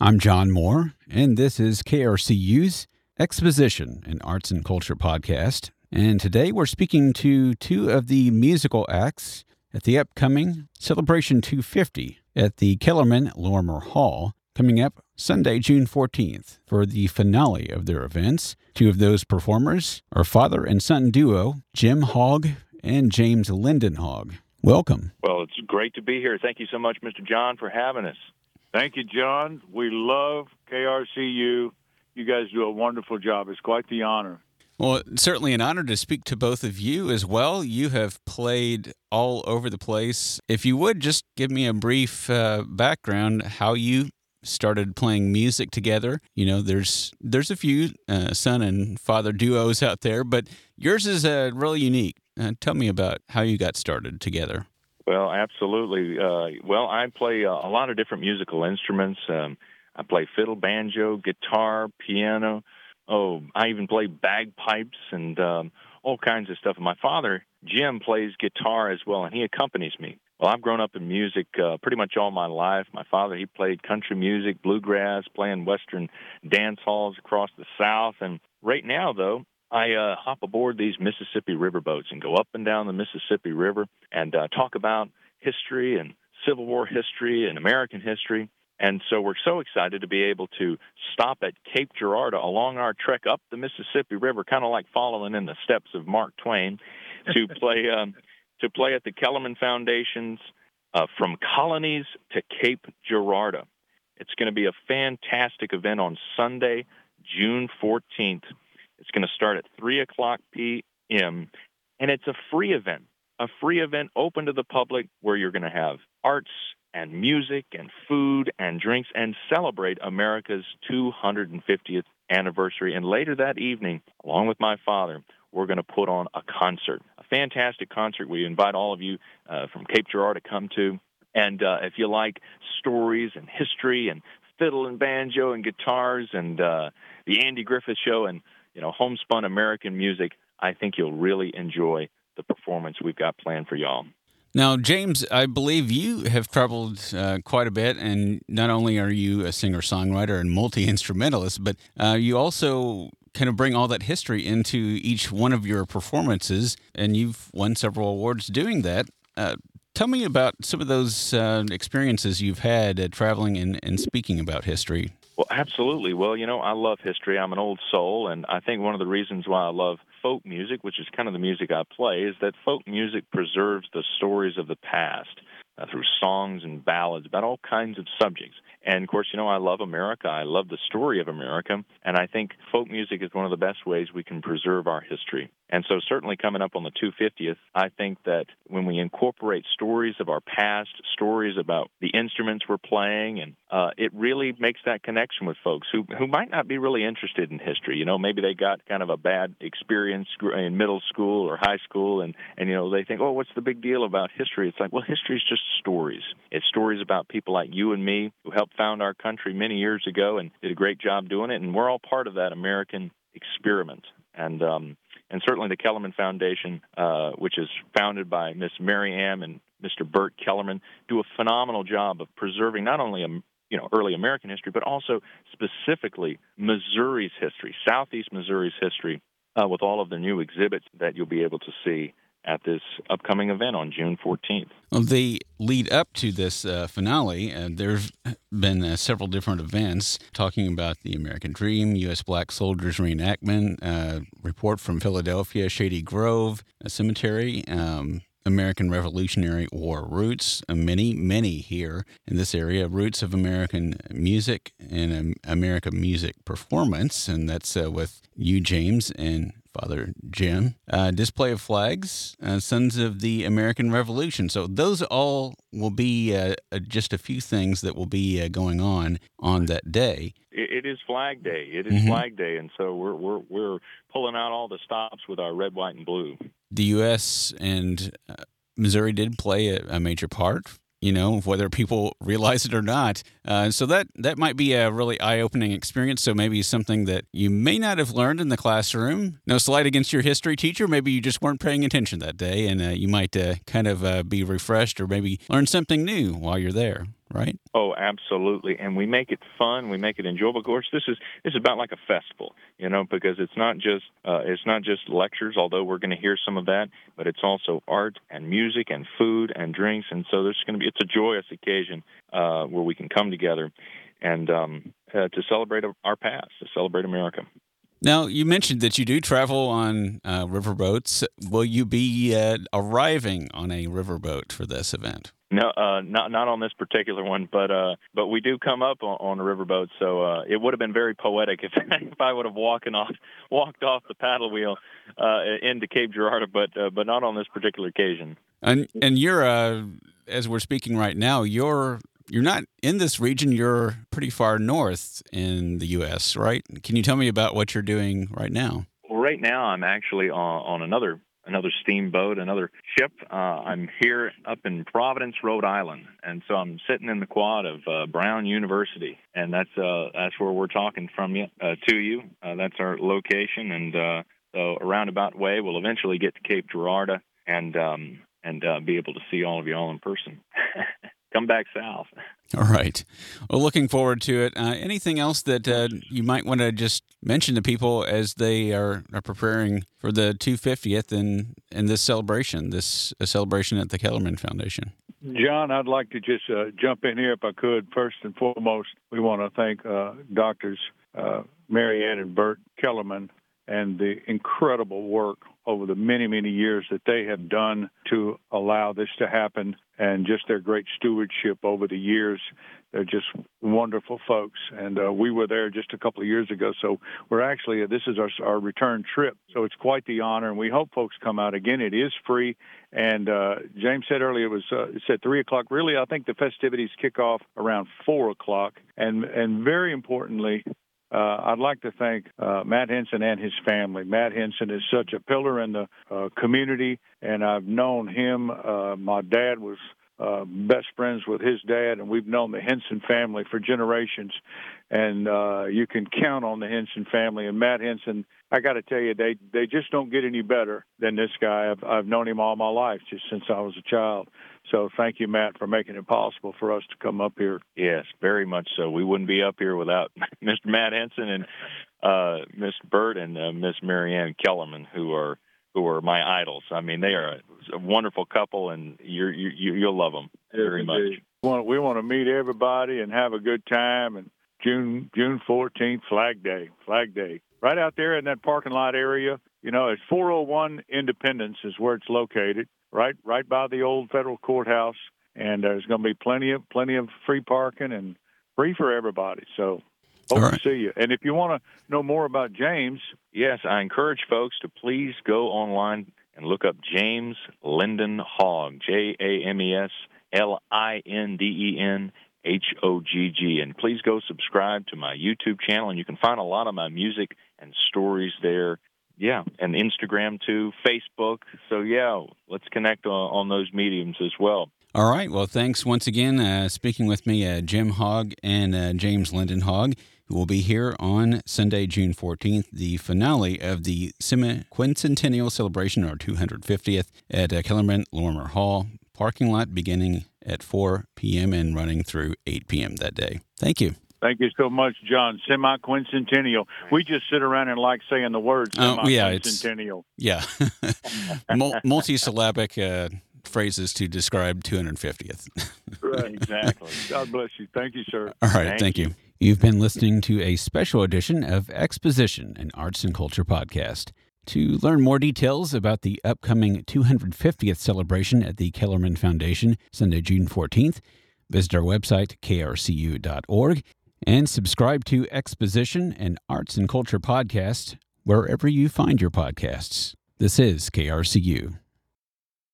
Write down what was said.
I'm John Moore, and this is KRCU's Exposition in Arts and Culture podcast. And today we're speaking to two of the musical acts at the upcoming Celebration 250 at the Kellerman Lorimer Hall, coming up Sunday, June 14th, for the finale of their events. Two of those performers are father and son duo Jim Hogg and James Lindenhog. Welcome. Well, it's great to be here. Thank you so much, Mr. John, for having us. Thank you, John. We love KRCU. You guys do a wonderful job. It's quite the honor. Well, it's certainly an honor to speak to both of you as well. You have played all over the place. If you would, just give me a brief background, how you started playing music together. You know, there's a few son and father duos out there, but yours is really unique. Tell me about how you got started together. Well, absolutely. I play a lot of different musical instruments. I play fiddle, banjo, guitar, piano. I even play bagpipes and all kinds of stuff. And my father, Jim, plays guitar as well, and he accompanies me. Well, I've grown up in music pretty much all my life. My father, he played country music, bluegrass, playing Western dance halls across the South. And right now, though, I hop aboard these Mississippi riverboats and go up and down the Mississippi River and talk about history and Civil War history and American history. And so we're so excited to be able to stop at Cape Girardeau along our trek up the Mississippi River, kind of like following in the steps of Mark Twain, to play at the Kellerman Foundation's From Colonies to Cape Girardeau. It's going to be a fantastic event on Sunday, June 14th. It's going to start at 3 o'clock p.m., and it's a free event open to the public where you're going to have arts and music and food and drinks and celebrate America's 250th anniversary. And later that evening, along with my father, we're going to put on a concert, a fantastic concert. We invite all of you from Cape Girardeau to come to. And if you like stories and history and fiddle and banjo and guitars and the Andy Griffith Show and homespun American music, I think you'll really enjoy the performance we've got planned for y'all. Now, James, I believe you have traveled quite a bit, and not only are you a singer-songwriter and multi-instrumentalist, but you also kind of bring all that history into each one of your performances, and you've won several awards doing that. Tell me about some of those experiences you've had traveling and speaking about history. Well, absolutely. Well, I love history. I'm an old soul, and I think one of the reasons why I love folk music, which is kind of the music I play, is that folk music preserves the stories of the past through songs and ballads about all kinds of subjects. And, of course, I love America. I love the story of America, and I think folk music is one of the best ways we can preserve our history. And so certainly coming up on the 250th, I think that when we incorporate stories of our past, stories about the instruments we're playing, and it really makes that connection with folks who might not be really interested in history. Maybe they got kind of a bad experience in middle school or high school, and they think, what's the big deal about history? It's like, well, history is just stories. It's stories about people like you and me who helped found our country many years ago and did a great job doing it, and we're all part of that American experiment. And certainly the Kellerman Foundation, which is founded by Miss Mary Ann and Mr. Burt Kellerman, do a phenomenal job of preserving not only early American history, but also specifically Missouri's history, Southeast Missouri's history, with all of the new exhibits that you'll be able to see at this upcoming event on June 14th. Well, the lead up to this finale, there's been several different events talking about the American Dream, U.S. Black Soldiers reenactment, report from Philadelphia, Shady Grove Cemetery, American Revolutionary War roots, many here in this area, roots of American music and American music performance, and that's with you, James, and Father Jim. Display of flags, Sons of the American Revolution. So those all will be just a few things that will be going on that day. It is Flag Day. It is Flag Day, and so we're pulling out all the stops with our red, white, and blue. The U.S. and Missouri did play a major part, whether people realize it or not. So that might be a really eye-opening experience. So maybe something that you may not have learned in the classroom. No slight against your history teacher. Maybe you just weren't paying attention that day, and you might kind of be refreshed or maybe learn something new while you're there. right? Oh, absolutely. And we make it fun. We make it enjoyable. Of course, this is about like a festival, because it's not just lectures, although we're going to hear some of that, but it's also art and music and food and drinks. And so it's a joyous occasion where we can come together and to celebrate our past, to celebrate America. Now, you mentioned that you do travel on riverboats. Will you be arriving on a riverboat for this event? No, not on this particular one, but we do come up on a riverboat. So it would have been very poetic if I would have walked off the paddle wheel into Cape Girardeau, but not on this particular occasion. And you're as we're speaking right now, you're not in this region. You're pretty far north in the U.S., right? Can you tell me about what you're doing right now? Well, right now I'm actually on another steamboat, another ship. I'm here up in Providence, Rhode Island, and so I'm sitting in the quad of Brown University, and that's where we're talking from to you. That's our location, and so a roundabout way, we'll eventually get to Cape Girardeau and be able to see all of you all in person. Come back south. All right. Well, looking forward to it. Anything else that you might want to just mention to people as they are preparing for the 250th and this celebration, a celebration at the Kellerman Foundation? John, I'd like to just jump in here if I could. First and foremost, we want to thank Doctors Mary Ann and Bert Kellerman and the incredible work over the many, many years that they have done to allow this to happen, and just their great stewardship over the years. They're just wonderful folks, and we were there just a couple of years ago, so this is our return trip, so it's quite the honor, and we hope folks come out. Again, it is free, and James said earlier it's at 3 o'clock. Really, I think the festivities kick off around 4 o'clock, and very importantly, I'd like to thank Matt Henson and his family. Matt Henson is such a pillar in the community, and I've known him. My dad was best friends with his dad, and we've known the Henson family for generations. And you can count on the Henson family. And Matt Henson, I got to tell you, they just don't get any better than this guy. I've known him all my life, just since I was a child. So thank you, Matt, for making it possible for us to come up here. Yes, very much so. We wouldn't be up here without Mr. Matt Henson and Mr. Bert and Miss Mary Ann Kellerman, who are my idols. I mean, they are a wonderful couple, and you'll love them very much. We want to meet everybody and have a good time. And June 14th, Flag Day, right out there in that parking lot area. It's 401 Independence is where it's located. Right by the old federal courthouse, and there's going to be plenty of free parking and free for everybody. So hope to see you. And if you want to know more about James, yes, I encourage folks to please go online and look up James Linden Hogg, JamesLindenHoggg, and please go subscribe to my YouTube channel, and you can find a lot of my music and stories there. Yeah, and Instagram too, Facebook. So yeah, let's connect on those mediums as well. All right. Well, thanks once again. Speaking with me, Jim Hogg and James Linden Hogg, who will be here on Sunday, June 14th, the finale of the semi-quincentennial celebration, or 250th, at Kellerman Lorimer Hall parking lot, beginning at 4 p.m. and running through 8 p.m. that day. Thank you. Thank you so much, John. Semi-quincentennial. We just sit around and like saying the word semi-quincentennial. Yeah. Multi-syllabic phrases to describe 250th. Right, exactly. God bless you. Thank you, sir. All right, thank you. You've been listening to a special edition of Exposition, an arts and culture podcast. To learn more details about the upcoming 250th celebration at the Kellerman Foundation, Sunday, June 14th, visit our website, krcu.org, and subscribe to Exposition, an arts and culture podcast, wherever you find your podcasts. This is KRCU.